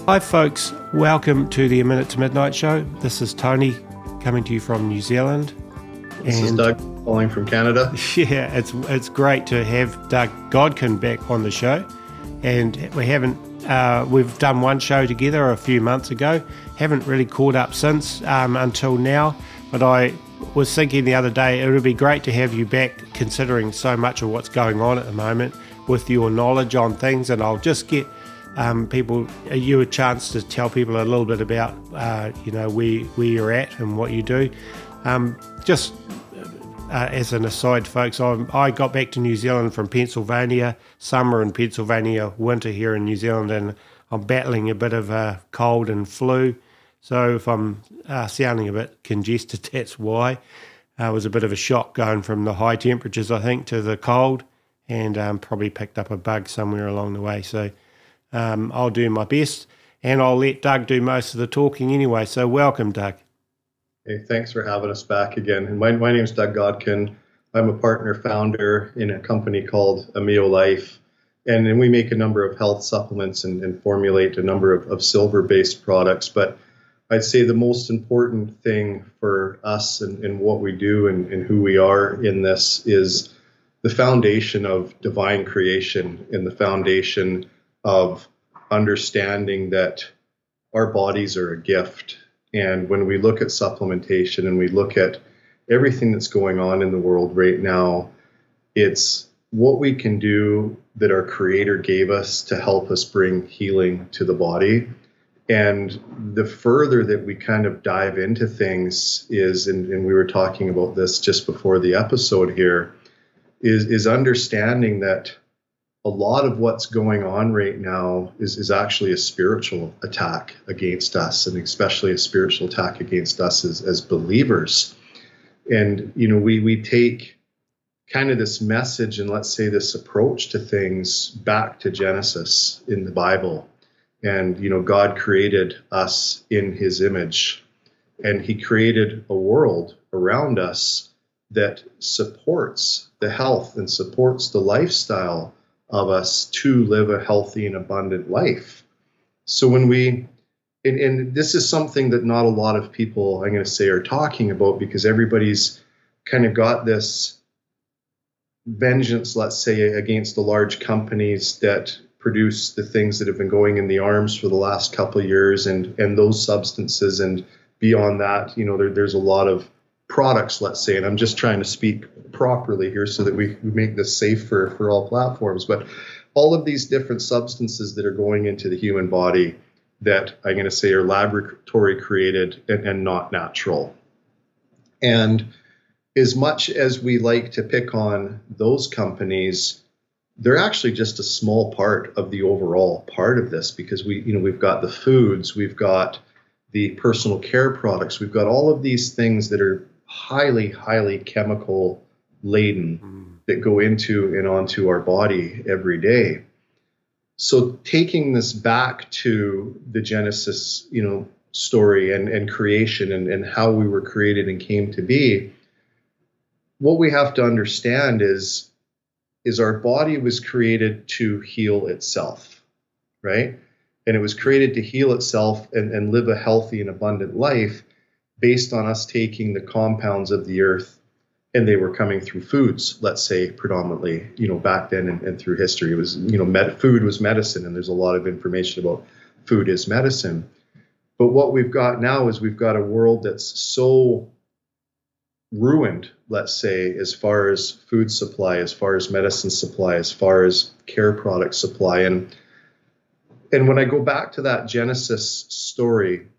Hi folks, welcome to the A Minute to Midnight show. This is Tony coming to you from New Zealand. This is Doug calling from Canada. Yeah, it's great to have Doug Godkin back on the show. And we've done one show together a few months ago. Haven't really caught up since until now. But I was thinking the other day it would be great to have you back, considering so much of what's going on at the moment with your knowledge on things. And I'll just get you a chance to tell people a little bit about where you're at and what you do. As an aside, folks, I got back to New Zealand from Pennsylvania, summer in Pennsylvania, winter here in New Zealand, and I'm battling a bit of a cold and flu. So if I'm sounding a bit congested, that's why. It was a bit of a shock going from the high temperatures, I think, to the cold, and probably picked up a bug somewhere along the way. So I'll do my best, and I'll let Doug do most of the talking anyway. So welcome, Doug. Hey, thanks for having us back again. And my name is Doug Godkin. I'm a partner founder in a company called Amio Life, and we make a number of health supplements and formulate a number of silver-based products. But I'd say the most important thing for us and what we do and who we are in this is the foundation of divine creation and the foundation of understanding that our bodies are a gift. And when we look at supplementation and we look at everything that's going on in the world right now, it's what we can do that our Creator gave us to help us bring healing to the body. And the further that we kind of dive into things is, and we were talking about this just before the episode here, is understanding that a lot of what's going on right now is actually a spiritual attack against us, and especially a spiritual attack against us as believers. And, we take kind of this message and let's say this approach to things back to Genesis in the Bible. And, God created us in his image, and he created a world around us that supports the health and supports the lifestyle of us to live a healthy and abundant life. So when and this is something that not a lot of people, I'm going to say, are talking about, because everybody's kind of got this vengeance, let's say, against the large companies that produce the things that have been going in the arms for the last couple of years and those substances. And beyond that, there's a lot of products, let's say, and I'm just trying to speak properly here so that we make this safe for all platforms, but all of these different substances that are going into the human body that I'm going to say are laboratory created and not natural. And as much as we like to pick on those companies, they're actually just a small part of the overall part of this, because we've got the foods, we've got the personal care products, we've got all of these things that are highly, highly chemical laden that go into and onto our body every day. So taking this back to the Genesis, story and creation and how we were created and came to be, what we have to understand is our body was created to heal itself, right? And it was created to heal itself and live a healthy and abundant life based on us taking the compounds of the earth, and they were coming through foods, let's say, predominantly, back then and through history. It was, food was medicine, and there's a lot of information about food is medicine. But what we've got now is we've got a world that's so ruined, let's say, as far as food supply, as far as medicine supply, as far as care product supply. And when I go back to that Genesis story,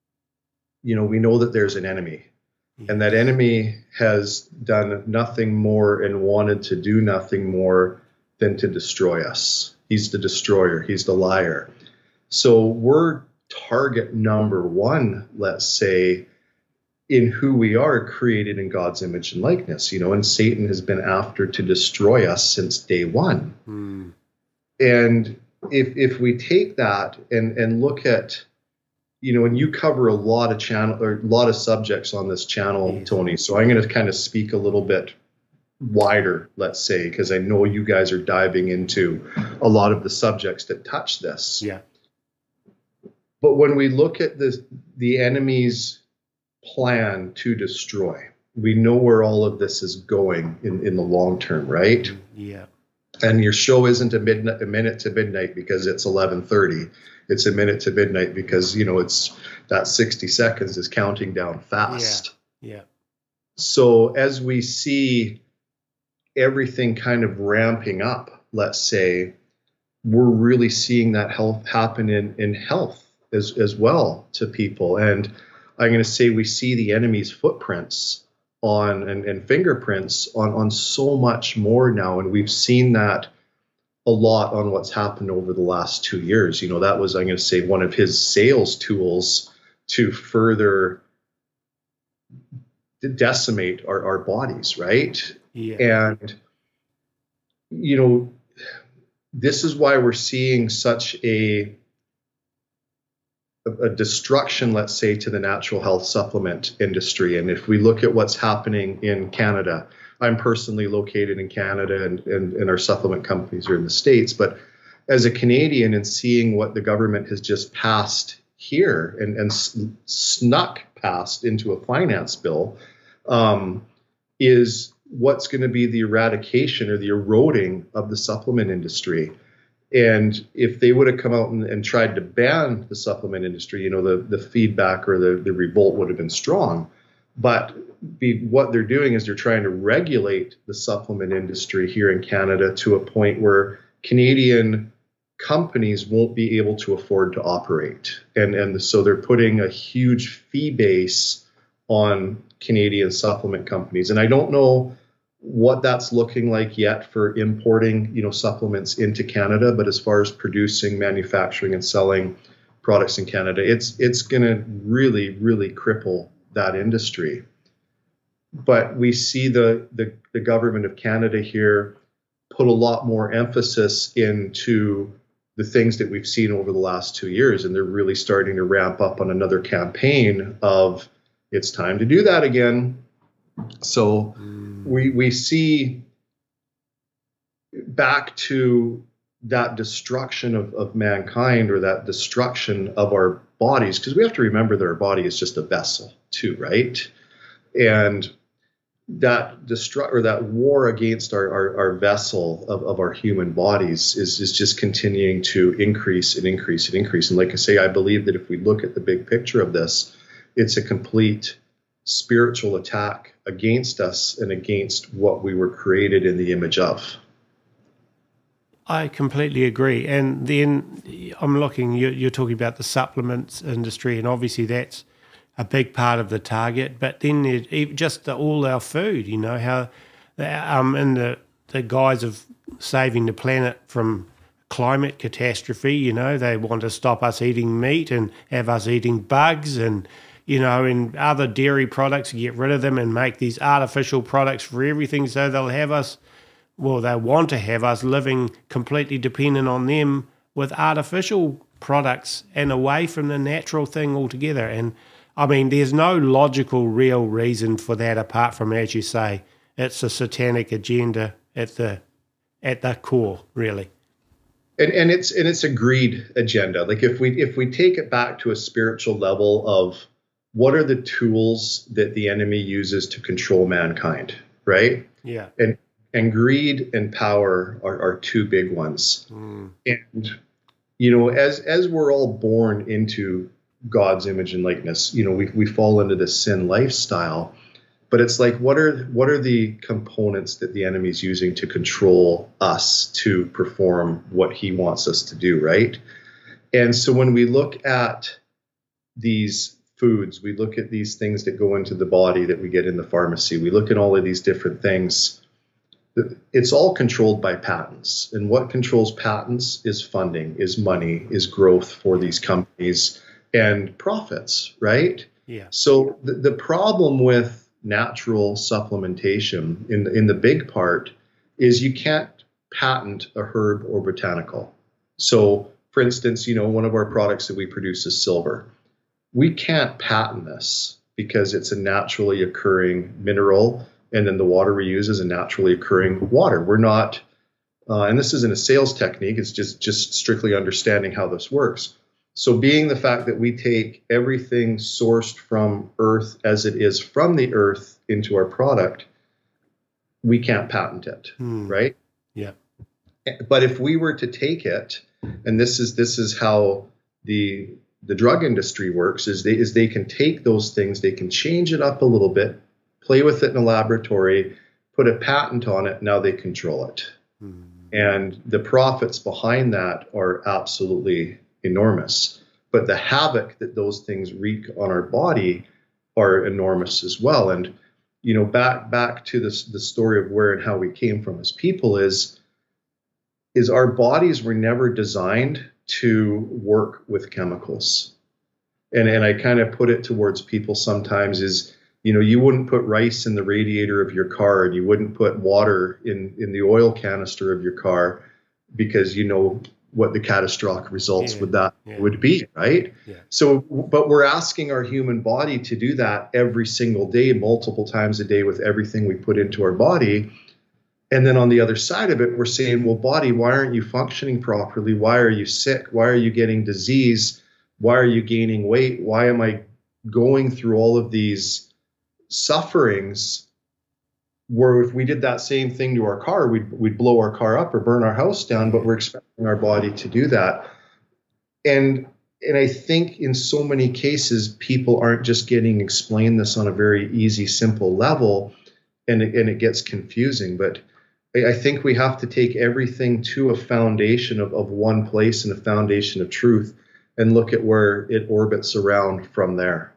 we know that there's an enemy, and that enemy has done nothing more and wanted to do nothing more than to destroy us. He's the destroyer. He's the liar. So we're target number one, let's say, in who we are, created in God's image and likeness, and Satan has been after to destroy us since day one. And if we take that and look at, and you cover a lot of subjects on this channel, Tony. So I'm going to kind of speak a little bit wider, let's say, because I know you guys are diving into a lot of the subjects that touch this. Yeah. But when we look at the enemy's plan to destroy, we know where all of this is going in the long term, right? Yeah. And your show isn't a minute to midnight because it's 11:30. It's a minute to midnight because it's that 60 seconds is counting down fast. Yeah. So as we see everything kind of ramping up, let's say, we're really seeing that health happen in health as well to people. And I'm going to say we see the enemy's footprints on and fingerprints on so much more now. And we've seen that a lot on what's happened over the last 2 years. That was, I'm going to say, one of his sales tools to further decimate our bodies, right? Yeah. And, this is why we're seeing such a destruction, let's say, to the natural health supplement industry. And if we look at what's happening in Canada, I'm personally located in Canada and our supplement companies are in the States. But as a Canadian and seeing what the government has just passed here and snuck past into a finance bill, is what's going to be the eradication or the eroding of the supplement industry. And if they would have come out and tried to ban the supplement industry, the feedback or the revolt would have been strong. But what they're doing is they're trying to regulate the supplement industry here in Canada to a point where Canadian companies won't be able to afford to operate. And so they're putting a huge fee base on Canadian supplement companies. And I don't know what that's looking like yet for importing, supplements into Canada. But as far as producing, manufacturing, and selling products in Canada, it's going to really, really cripple that industry. But we see the government of Canada here put a lot more emphasis into the things that we've seen over the last 2 years, and they're really starting to ramp up on another campaign of it's time to do that again. So we see back to that destruction of mankind, or that destruction of our bodies, because we have to remember that our body is just a vessel too, right? And that that war against our vessel of our human bodies is just continuing to increase and increase and increase. And like I say, I believe that if we look at the big picture of this, it's a complete spiritual attack against us and against what we were created in the image of. I completely agree. And then I'm looking, you're talking about the supplements industry, and obviously that's a big part of the target. But then just all our food, how in the guise of saving the planet from climate catastrophe, they want to stop us eating meat and have us eating bugs and and other dairy products, get rid of them and make these artificial products for everything. So they'll have us, they want to have us living completely dependent on them with artificial products and away from the natural thing altogether. And I mean, there's no logical, real reason for that apart from, as you say, it's a satanic agenda at the core, really. And it's a greed agenda. Like if we take it back to a spiritual level of what are the tools that the enemy uses to control mankind, right? Yeah. And greed and power are two big ones. And as we're all born into God's image and likeness, we fall into this sin lifestyle. But it's like, what are the components that the enemy's using to control us to perform what he wants us to do, right? And so when we look at these foods, we look at these things that go into the body that we get in the pharmacy, we look at all of these different things, it's all controlled by patents. And what controls patents is funding, is money, is growth for these companies and profits, right? Yeah. So the problem with natural supplementation in the big part is you can't patent a herb or botanical. So for instance, one of our products that we produce is silver. We can't patent this because it's a naturally occurring mineral, and then the water we use is a naturally occurring water. We're not, and this isn't a sales technique, it's just strictly understanding how this works. So being the fact that we take everything sourced from Earth as it is from the Earth into our product, we can't patent it, right? Yeah. But if we were to take it, and this is how the drug industry works, is they can take those things, they can change it up a little bit, play with it in a laboratory, put a patent on it, now they control it. And the profits behind that are absolutely enormous. But the havoc that those things wreak on our body are enormous as well. And, back to the story of where and how we came from as people is our bodies were never designed to work with chemicals. And I kind of put it towards people sometimes is, you wouldn't put rice in the radiator of your car, and you wouldn't put water in the oil canister of your car, because what the catastrophic results would be, right? Yeah. So, but we're asking our human body to do that every single day, multiple times a day, with everything we put into our body. And then on the other side of it, we're saying, well, body, why aren't you functioning properly? Why are you sick? Why are you getting disease? Why are you gaining weight? Why am I going through all of these sufferings, where if we did that same thing to our car, we'd blow our car up or burn our house down, but we're expecting our body to do that. And I think in so many cases, people aren't just getting explained this on a very easy, simple level, and it gets confusing. But I think we have to take everything to a foundation of one place, and a foundation of truth, and look at where it orbits around from there.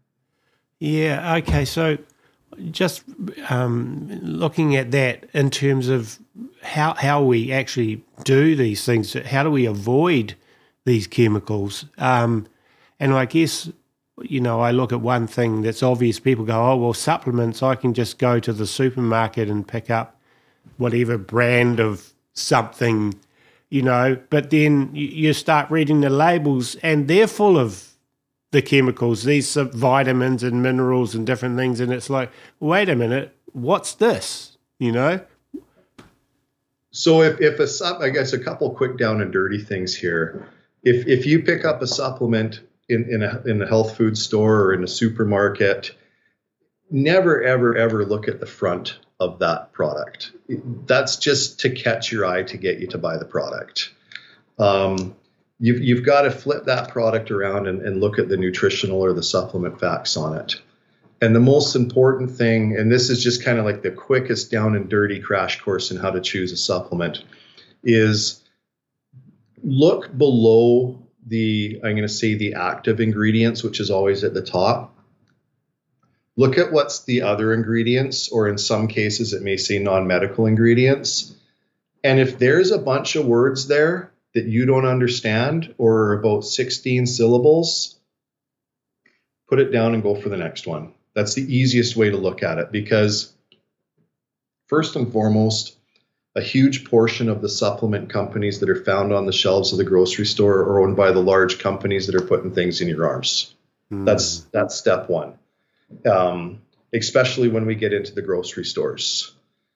Yeah, okay. So just looking at that in terms of how we actually do these things, how do we avoid these chemicals? And I guess, I look at one thing that's obvious. People go, oh, well, supplements, I can just go to the supermarket and pick up whatever brand of something, but then you start reading the labels and they're full of the chemicals, these vitamins and minerals and different things. And it's like, wait a minute, what's this? So if I guess a couple quick down and dirty things here. If you pick up a supplement in a health food store or in a supermarket, never, ever, ever look at the front of that product. That's just to catch your eye to get you to buy the product. You've got to flip that product around and look at the nutritional or the supplement facts on it. And the most important thing, and this is just kind of like the quickest down and dirty crash course in how to choose a supplement, is look below the active ingredients, which is always at the top. Look at what's the other ingredients, or in some cases it may say non-medical ingredients. And if there's a bunch of words there that you don't understand, or about 16 syllables, put it down and go for the next one. That's the easiest way to look at it, because first and foremost, a huge portion of the supplement companies that are found on the shelves of the grocery store are owned by the large companies that are putting things in your arms. That's step one. Especially when we get into the grocery stores.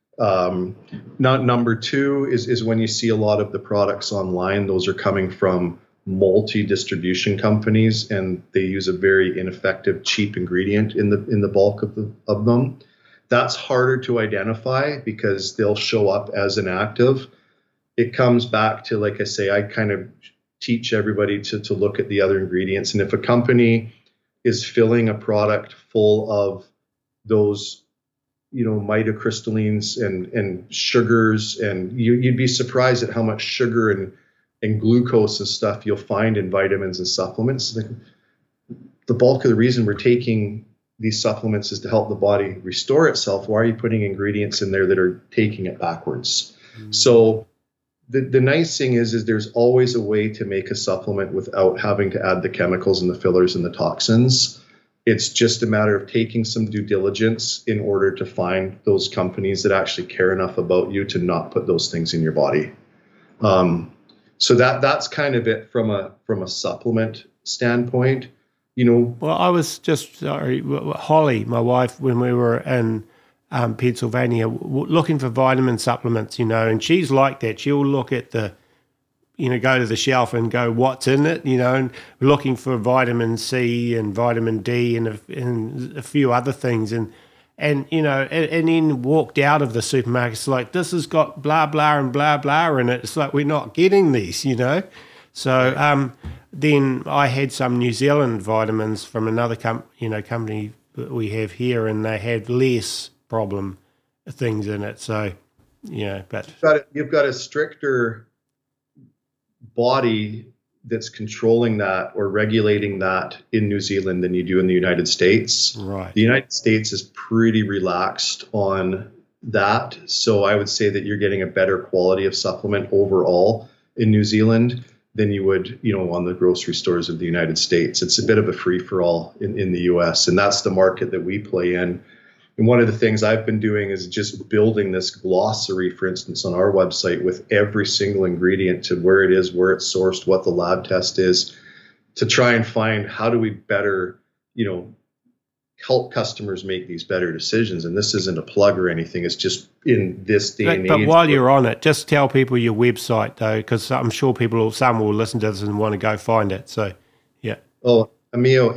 Number two is when you see a lot of the products online, those are coming from multi-distribution companies, and they use a very ineffective, cheap ingredient in the bulk of them. That's harder to identify because they'll show up as an active. It comes back to, like I say, I kind of teach everybody to look at the other ingredients. And if a company is filling a product full of those, mitocrystallines and sugars, and you'd be surprised at how much sugar and glucose and stuff you'll find in vitamins and supplements. The bulk of the reason we're taking these supplements is to help the body restore itself. Why are you putting ingredients in there that are taking it backwards? So the nice thing is there's always a way to make a supplement without having to add the chemicals and the fillers and the toxins. It's just a matter of taking some due diligence in order to find those companies that actually care enough about you to not put those things in your body. So that's kind of it from a supplement standpoint. Well, I was just Holly, my wife, when we were in Pennsylvania, looking for vitamin supplements, and she's like that. She'll look at the go to the shelf and go, what's in it, and looking for vitamin C and vitamin D and a few other things. And then walked out of the supermarket. It's like, this has got blah, blah, and blah, blah in it. It's like, we're not getting these, So then I had some New Zealand vitamins from another company that we have here, and they had less problem things in it. So, but you've got a stricter body that's controlling that or regulating that in New Zealand than you do in the United States. Right. The United States is pretty relaxed on that. So I would say that you're getting a better quality of supplement overall in New Zealand than you would, on the grocery stores of the United States. It's a bit of a free-for-all in the US, and that's the market that we play in. And one of the things I've been doing is just building this glossary, for instance, on our website with every single ingredient to where it is, where it's sourced, what the lab test is, to try and find how do we better, help customers make these better decisions. And this isn't a plug or anything. It's just in this day and age. But while you're on it, just tell people your website, though, because I'm sure some will listen to this and want to go find it. So, yeah. Oh, Ameo,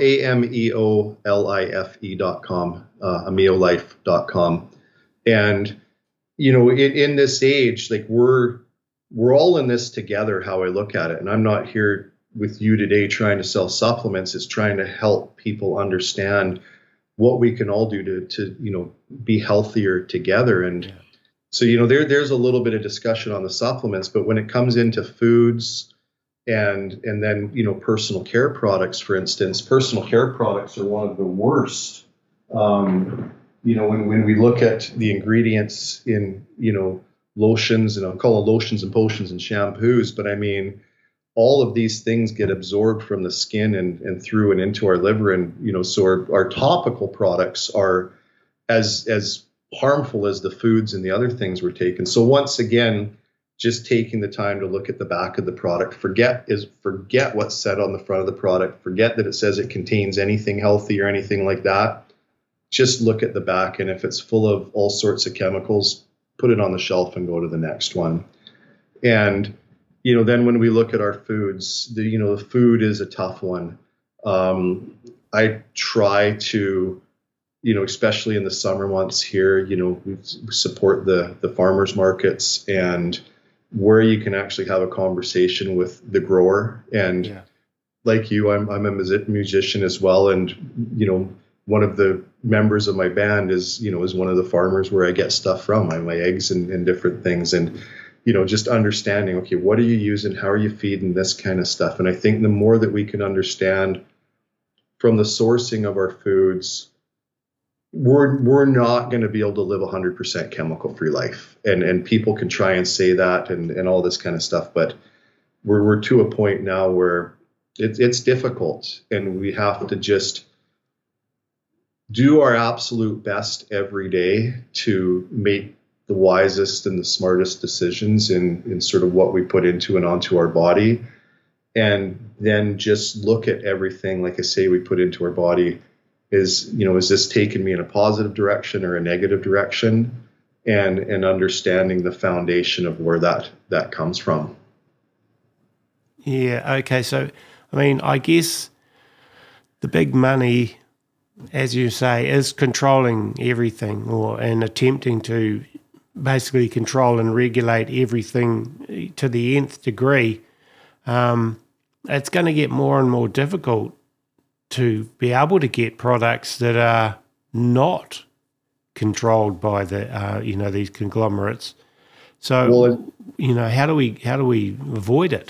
AMEOLIFE.com, AmeoLife.com. And, in this age, like we're all in this together, how I look at it. And I'm not here with you today trying to sell supplements. It's trying to help people understand what we can all do to be healthier together. And so, there's a little bit of discussion on the supplements, but when it comes into foods, and then personal care products, for instance, personal care products are one of the worst. When we look at the ingredients in lotions, and I'll call them lotions and potions and shampoos, but I mean all of these things get absorbed from the skin and through and into our liver, and so our topical products are as harmful as the foods and the other things we're taking. So once again, just taking the time to look at the back of the product, forget what's said on the front of the product, forget that it says it contains anything healthy or anything like that. Just look at the back, and if it's full of all sorts of chemicals, put it on the shelf and go to the next one. And then when we look at our foods, the food is a tough one. I try to, especially in the summer months here, we support the farmers markets, and where you can actually have a conversation with the grower. And like you, I'm a musician as well. And, one of the members of my band is one of the farmers where I get stuff from, my eggs and different things. And, just understanding, okay, what are you using? How are you feeding this kind of stuff? And I think the more that we can understand from the sourcing of our foods, we're not going to be able to live 100% chemical-free life. And people can try and say that and all this kind of stuff, but we're to a point now where it's difficult, and we have to just do our absolute best every day to make the wisest and the smartest decisions in sort of what we put into and onto our body. And then just look at everything, like I say, we put into our body. Is this taking me in a positive direction or a negative direction, and understanding the foundation of where that comes from. Yeah. Okay. So, I mean, I guess the big money, as you say, is controlling everything, and attempting to basically control and regulate everything to the nth degree. It's going to get more and more difficult to be able to get products that are not controlled by these conglomerates. So, how do we avoid it?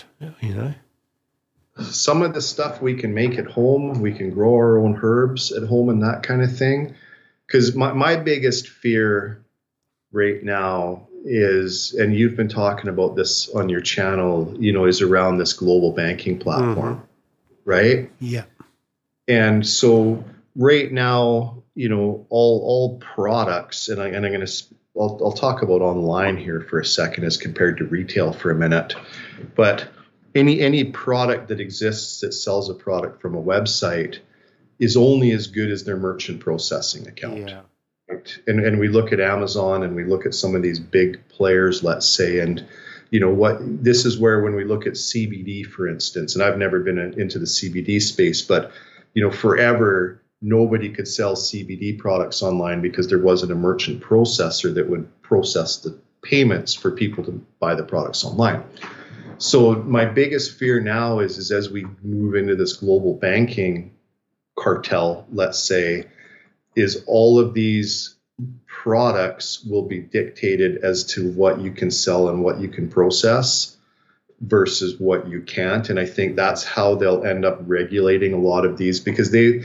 Some of the stuff we can make at home, we can grow our own herbs at home and that kind of thing. Because my biggest fear right now is, and you've been talking about this on your channel, is around this global banking platform, right? Yeah. And so right now, all products, and I'll talk about online here for a second as compared to retail for a minute, but any product that exists that sells a product from a website is only as good as their merchant processing account. Yeah. Right? And we look at Amazon, and we look at some of these big players, let's say, and what this is where when we look at CBD, for instance, and I've never been into the CBD space, but forever nobody could sell CBD products online because there wasn't a merchant processor that would process the payments for people to buy the products online. So my biggest fear now is as we move into this global banking cartel, let's say, is all of these products will be dictated as to what you can sell and what you can process versus what you can't. And I think that's how they'll end up regulating a lot of these, because they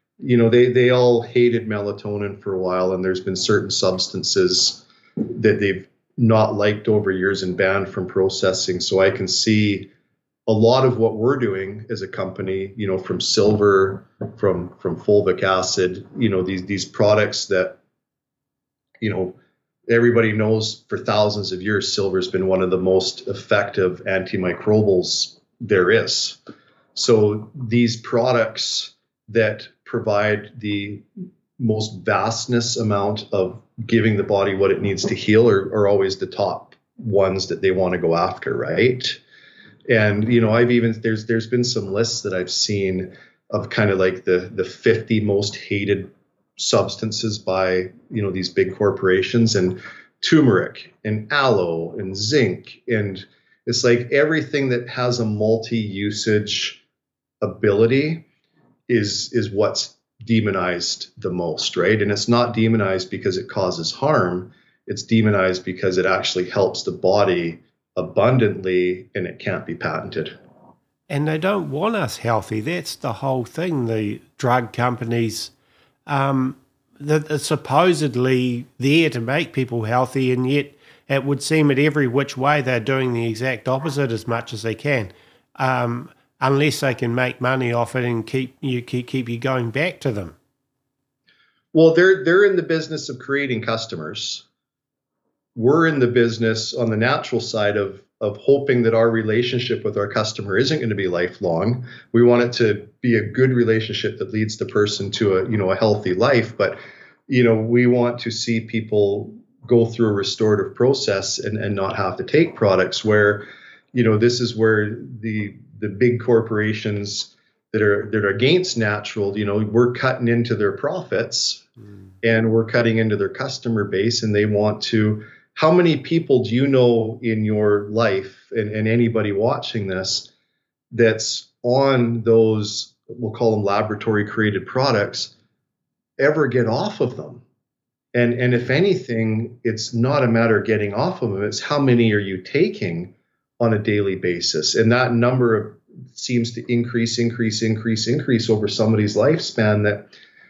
all hated melatonin for a while, and there's been certain substances that they've not liked over years and banned from processing. So I can see a lot of what we're doing as a company, from silver, from fulvic acid, these products that, everybody knows for thousands of years, silver's been one of the most effective antimicrobials there is. So these products that provide the most vastness amount of giving the body what it needs to heal are always the top ones that they want to go after, right? And there's been some lists that I've seen of kind of like the 50 most hated substances by these big corporations, and turmeric and aloe and zinc, and it's like everything that has a multi-usage ability is what's demonized the most, right? And it's not demonized because it causes harm. It's demonized because it actually helps the body abundantly, and it can't be patented. And they don't want us healthy. That's the whole thing. The drug companies, that are supposedly there to make people healthy, and yet it would seem that every which way they're doing the exact opposite as much as they can, unless they can make money off it and keep you going back to them. Well, they're in the business of creating customers. We're in the business on the natural side of hoping that our relationship with our customer isn't going to be lifelong. We want it to be a good relationship that leads the person to a healthy life. But, we want to see people go through a restorative process and not have to take products where, this is where the big corporations that are against natural, we're cutting into their profits and we're cutting into their customer base, and they want to. How many people do you know in your life, and anybody watching this, that's on those, we'll call them laboratory created products, ever get off of them? And if anything, it's not a matter of getting off of them, it's how many are you taking on a daily basis? And that number seems to increase over somebody's lifespan. That,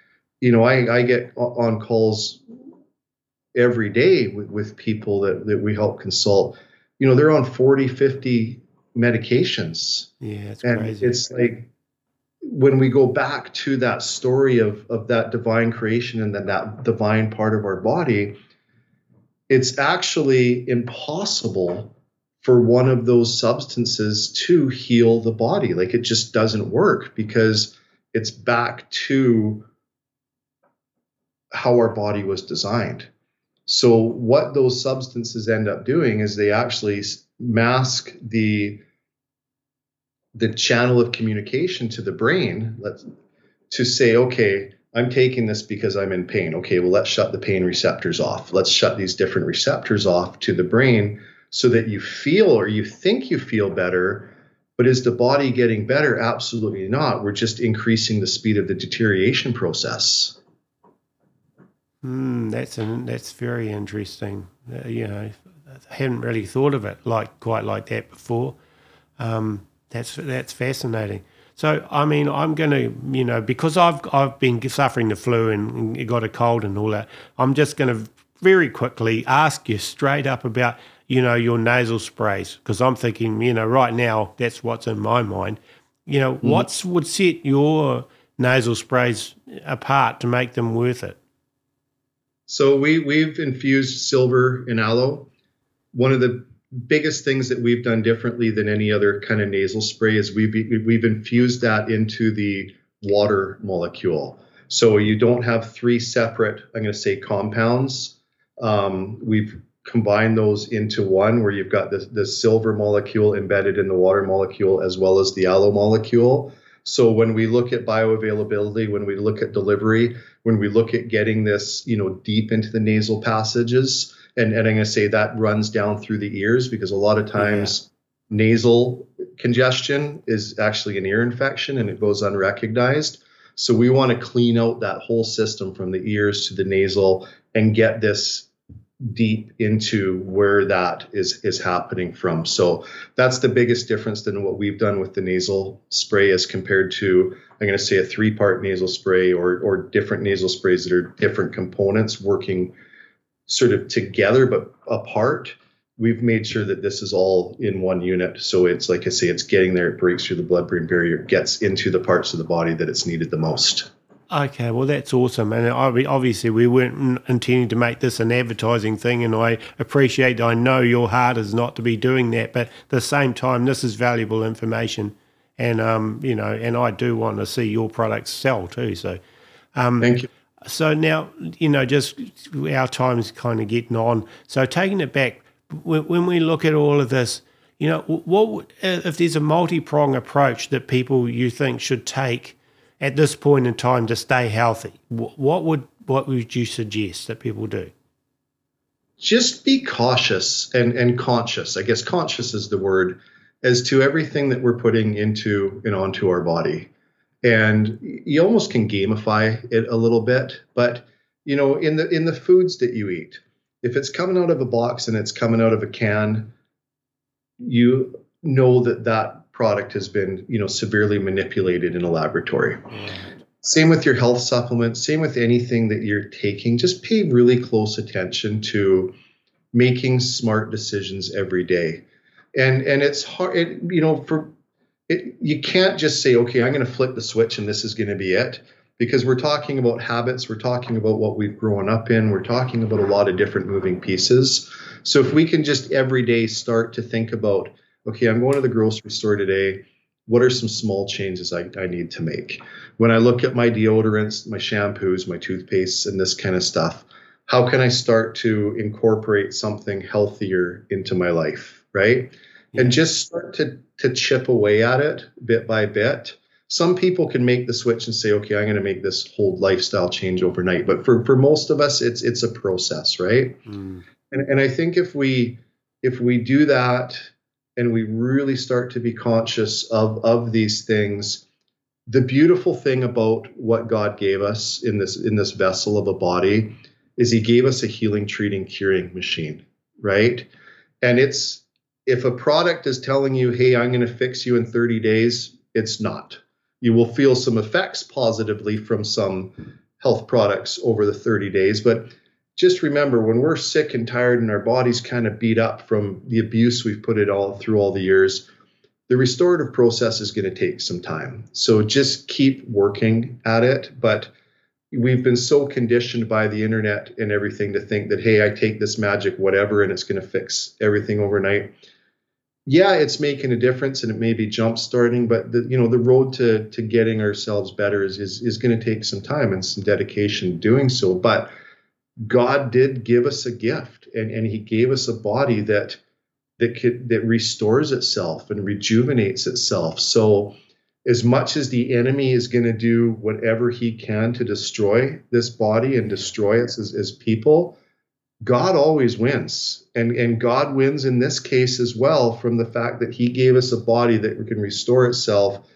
I get on calls every day with people that we help consult. They're on 40, 50 medications. Yeah, it's and crazy. It's like, when we go back to that story of that divine creation and then that divine part of our body, it's actually impossible for one of those substances to heal the body. Like, it just doesn't work, because it's back to how our body was designed. So what those substances end up doing is they actually mask the channel of communication to the brain to say, okay, I'm taking this because I'm in pain. Okay, well, let's shut the pain receptors off. Let's shut these different receptors off to the brain so that you feel, or you think you feel better. But is the body getting better? Absolutely not. We're just increasing the speed of the deterioration process. That's very interesting. I hadn't really thought of it quite like that before. That's fascinating. So, I mean, I'm going to, because I've been suffering the flu and got a cold and all that, I'm just going to very quickly ask you straight up about, your nasal sprays, because I'm thinking, right now that's what's in my mind. What would set your nasal sprays apart to make them worth it? So we've infused silver and aloe. One of the biggest things that we've done differently than any other kind of nasal spray is we've infused that into the water molecule. So you don't have three separate, I'm going to say, compounds. We've combine those into one, where you've got the silver molecule embedded in the water molecule as well as the aloe molecule. So when we look at bioavailability, when we look at delivery, when we look at getting this, deep into the nasal passages, and I'm going to say that runs down through the ears, because a lot of times nasal congestion is actually an ear infection and it goes unrecognized. So we want to clean out that whole system from the ears to the nasal and get this deep into where that is happening from. So that's the biggest difference than what we've done with the nasal spray as compared to, I'm going to say, a 3-part nasal spray or different nasal sprays that are different components working sort of together but apart. We've made sure that this is all in one unit. So it's, like I say, it's getting there, it breaks through the blood-brain barrier, gets into the parts of the body that it's needed the most. Okay, well, that's awesome. And obviously we weren't intending to make this an advertising thing, and I appreciate, I know your heart is not to be doing that, but at the same time, this is valuable information. And, and I do want to see your products sell too. So, thank you. So now, just our time's kind of getting on. So taking it back, when we look at all of this, what if there's a multi-prong approach that people you think should take at this point in time to stay healthy, what would you suggest that people do? Just be cautious and conscious. I guess conscious is the word, as to everything that we're putting onto our body. And you almost can gamify it a little bit, but in the foods that you eat, if it's coming out of a box and it's coming out of a can, you know that product has been, severely manipulated in a laboratory. Same with your health supplements, same with anything that you're taking. Just pay really close attention to making smart decisions every day. And it's hard, you can't just say, okay, I'm going to flip the switch and this is going to be it, because we're talking about habits, we're talking about what we've grown up in, we're talking about a lot of different moving pieces. So if we can just every day start to think about, okay, I'm going to the grocery store today, what are some small changes I need to make? When I look at my deodorants, my shampoos, my toothpastes, and this kind of stuff, how can I start to incorporate something healthier into my life, right? Yeah. And just start to chip away at it bit by bit. Some people can make the switch and say, okay, I'm going to make this whole lifestyle change overnight. But for most of us, it's a process, right? And I think if we do that, and we really start to be conscious of these things, the beautiful thing about what God gave us in this vessel of a body is He gave us a healing, treating, curing machine, right? And if a product is telling you, hey, I'm going to fix you in 30 days, it's not. You will feel some effects positively from some health products over the 30 days, but just remember, when we're sick and tired and our body's kind of beat up from the abuse we've put it all through all the years, the restorative process is going to take some time. So just keep working at it. But we've been so conditioned by the internet and everything to think that, hey, I take this magic whatever and it's going to fix everything overnight. Yeah, it's making a difference and it may be jump starting, but the road to getting ourselves better is going to take some time and some dedication doing so. But God did give us a gift, and He gave us a body that restores itself and rejuvenates itself. So as much as the enemy is going to do whatever he can to destroy this body and destroy us as people, God always wins. And God wins in this case as well, from the fact that He gave us a body that can restore itself,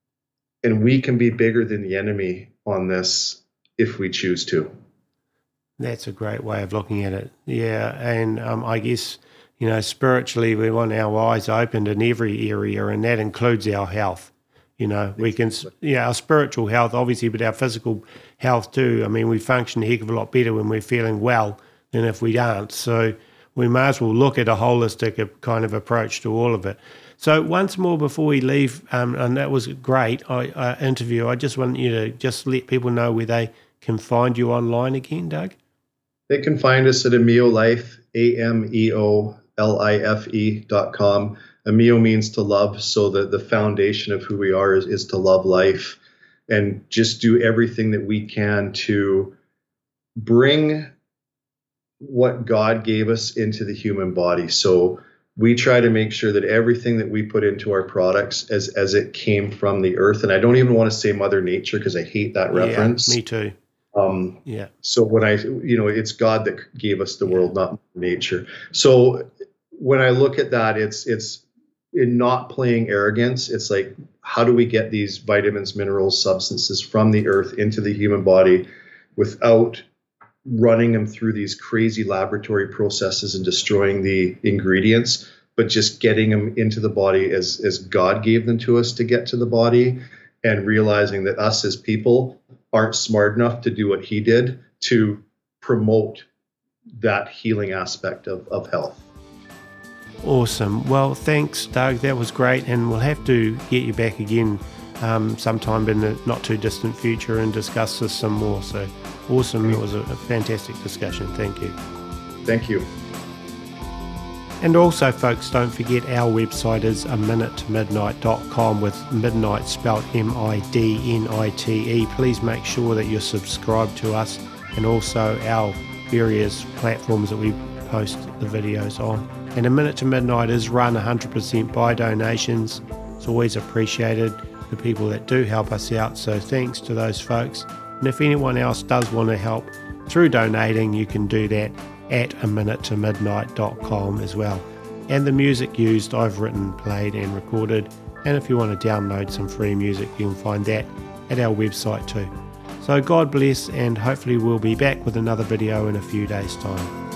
and we can be bigger than the enemy on this if we choose to. That's a great way of looking at it. Yeah, and I guess, spiritually we want our eyes opened in every area, and that includes our health. We can, our spiritual health, obviously, but our physical health too. I mean, we function a heck of a lot better when we're feeling well than if we aren't. So we may as well look at a holistic kind of approach to all of it. So once more before we leave, and that was a great interview, I just want you to just let people know where they can find you online again, Doug. They can find us at AmeoLife, AmeoLife.com. Ameo means to love, so the foundation of who we are is to love life, and just do everything that we can to bring what God gave us into the human body. So we try to make sure that everything that we put into our products as it came from the earth, and I don't even want to say Mother Nature because I hate that reference. Me too. Yeah. So when it's God that gave us the world, not nature. So when I look at that, it's in not playing arrogance. It's like, how do we get these vitamins, minerals, substances from the earth into the human body without running them through these crazy laboratory processes and destroying the ingredients, but just getting them into the body as God gave them to us to get to the body, and realizing that us as people aren't smart enough to do what he did to promote that healing aspect of health. Awesome. Well, thanks, Doug. That was great, and we'll have to get you back again sometime in the not too distant future and discuss this some more. So awesome. It was a fantastic discussion. Thank you. Thank you. And also, folks, don't forget our website is aminutemidnight.com, with midnight spelled MIDNITE. Please make sure that you're subscribed to us and also our various platforms that we post the videos on. And A Minute to Midnight is run 100% by donations. It's always appreciated, the people that do help us out. So thanks to those folks. And if anyone else does want to help through donating, you can do that at aminutemidnight.com as well. And the music used, I've written, played and recorded. And if you want to download some free music, you can find that at our website too. So God bless, and hopefully we'll be back with another video in a few days' time.